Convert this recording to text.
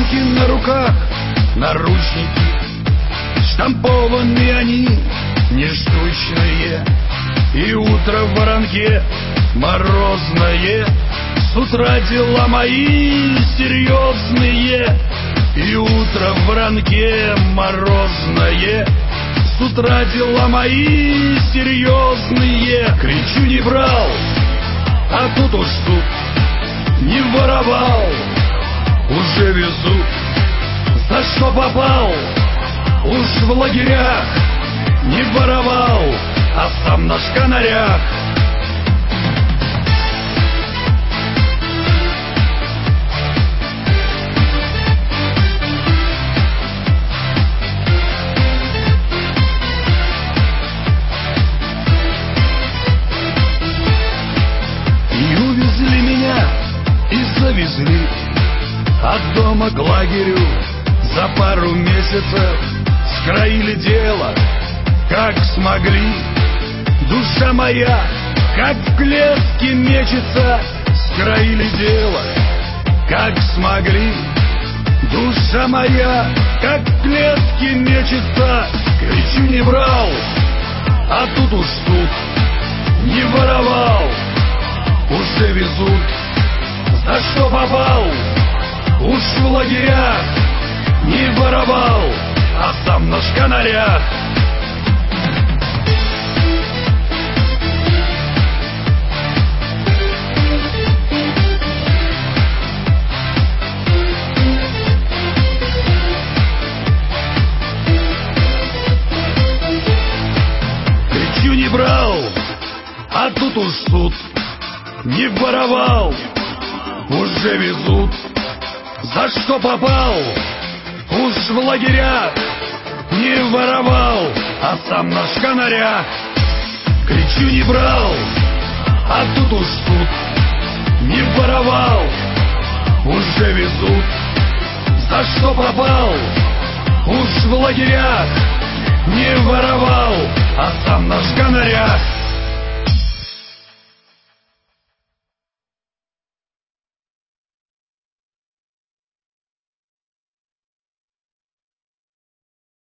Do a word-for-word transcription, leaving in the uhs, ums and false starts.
Ботинки на руках, наручники, штампованные они, не штучные. И утро в воронке морозное, с утра дела мои серьезные. И утро в воронке морозное, с утра дела мои серьезные. Кричу: не брал, а тут уж суд. Не воровал, уже везут. За что попал, уж в лагерях. Не воровал, а сам на шканарях. И увезли меня, и завезли от дома к лагерю. За пару месяцев скроили дело, как смогли. Душа моя, как в клетке мечется. Скроили дело, как смогли. Душа моя, как в клетке мечется. Кричу: не брал, а тут уж суд. Не воровал, уже везут. За что попал, уж в лагерях. Не воровал, а сам на шканарях. Кричу: не брал, а тут уж суд. Не воровал, уже везут. За что попал, уж в лагерях. Не воровал, а сам на шканарях. Кричу: не брал, а тут уж суд. Не воровал, уже везут. За что попал, уж в лагерях. Не воровал, а сам на шканарях.